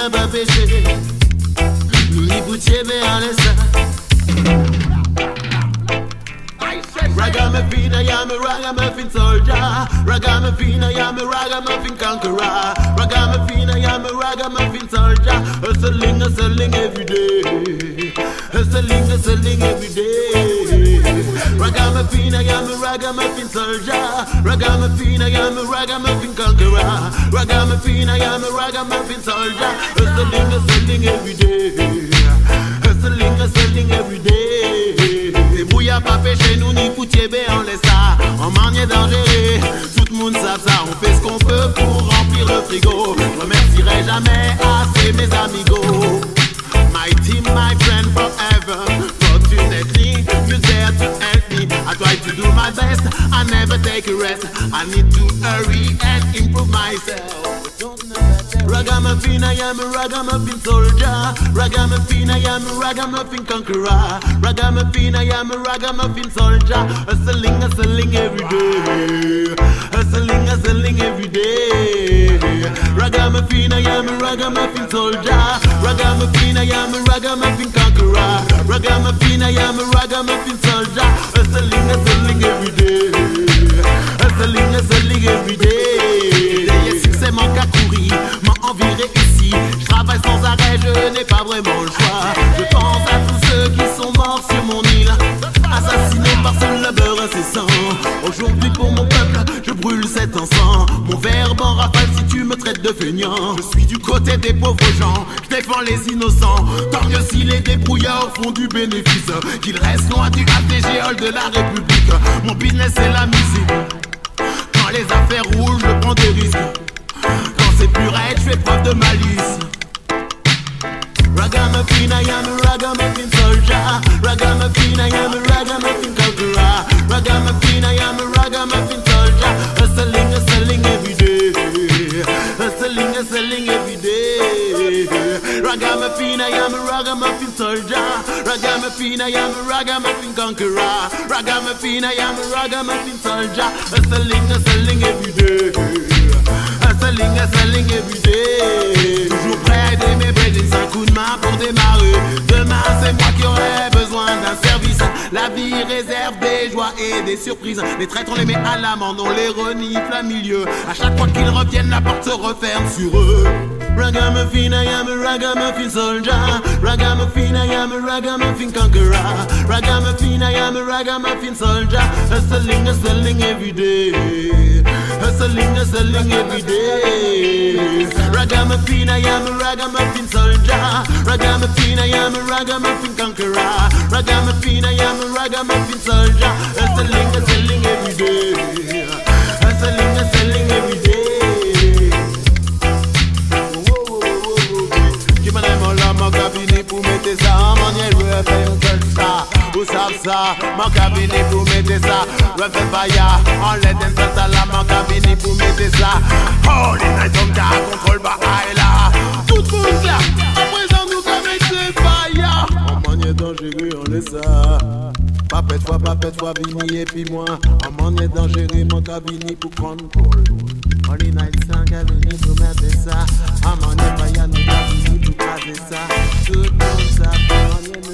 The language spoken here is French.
n'a pas péché. Nous n'y poutiez en laissant. Ragamuffin, I am a ragamuffin soldier. Ragamuffin, I am a ragamuffin conqueror. Ragamuffin, I am a ragamuffin soldier. Hustling every day. Hustling every day. Ragamuffin, I am a ragamuffin soldier. Ragamuffin, I am a ragamuffin conqueror. Ragamuffin, I am a ragamuffin soldier. Hustling every day. Hustling every day. Débrouillard pas fait chez nous ni poutier bé on laisse ça. En manier dangereux, tout le monde savent ça. On fait ce qu'on peut pour remplir le frigo. Je remercierai jamais assez mes amigos. My team, my friend forever. Fortunately, you're there to help me. I try to do my best, I never take a rest. I need to hurry and improve myself. Ragamuffin, I am a ragamuffin soldier. Ragamuffin, I am a ragamuffin conqueror. Ragamuffin, I am a ragamuffin soldier. Hustling every day. Hustling every day. Ragamuffin, I am a ragamuffin soldier. Ragamuffin, I am a ragamuffin conqueror. Ragamuffin, I am a ragamuffin soldier. Hustling every day. Hustling every day. Les succès manquent à courir, m'ont enviré ici. Je travaille sans arrêt, je n'ai pas vraiment le choix. Je pense à tous ceux qui sont morts sur mon île, assassinés par ce labeur incessant. Aujourd'hui pour mon peuple, je brûle cet encens. Mon verbe en rafale si tu me traites de feignant. Je suis du côté des pauvres gens, je défends les innocents. Tant mieux si les débrouillards font du bénéfice, qu'ils restent loin du ATG de la République. Mon business c'est la musique. Quand les affaires roulent, je prends des risques. Quand c'est plus raide, je fais preuve de malice. Ragamuffin, I am a ragamuffin soldier. Ragamuffin, I am a ragamuffin conqueror. Ragamuffin, I am a ragamuffin soldier. Hustling every day. Hustling every day. Ragamuffin, I am a ragamuffin soldier. Ragamuffin, I am a ragamuffin conqueror. Ragamuffin, I am a ragamuffin soldier. Hustling every day. Hustling every day. Toujours prêt à aider mes bêtises, un coup de main pour démarrer. Demain c'est moi qui aurai besoin d'un service. La vie réserve des joies et des surprises. Les traîtres on les met à l'amende, on les renie plein milieu. À chaque fois qu'ils reviennent, la porte se referme sur eux. Ragamuffin, I am a ragamuffin soldier. Ragamuffin, I am a ragamuffin conqueror. Ragamuffin, I am a ragamuffin soldier. Hustling every day. Hustling every day. Ragamuffin, I am a ragamuffin soldier. Ragamuffin, I am a ragamuffin conqueror. Ragamuffin, I am a ragamuffin soldier. Hustling every day. Hustling every day. Mon cabinet pour mettre ça en manière refait un seul ça. Vous savez ça, mon cabinet pour mettre ça. Refait pas ya, on l'aide un seul ça là. Mon cabinet pour mettre ça. Holy night on ta contrôle bah là. Tout le monde là, à présent nous cabinet pas ya. En manière dangereux on le sait. Papette fois, Vini et puis moi. En manière dangereux mon cabinet pour contrôle. Holy night sans cabinet pour mettre ça. En manière pas ya nous cabinet pour caser ça. Tout le monde ça,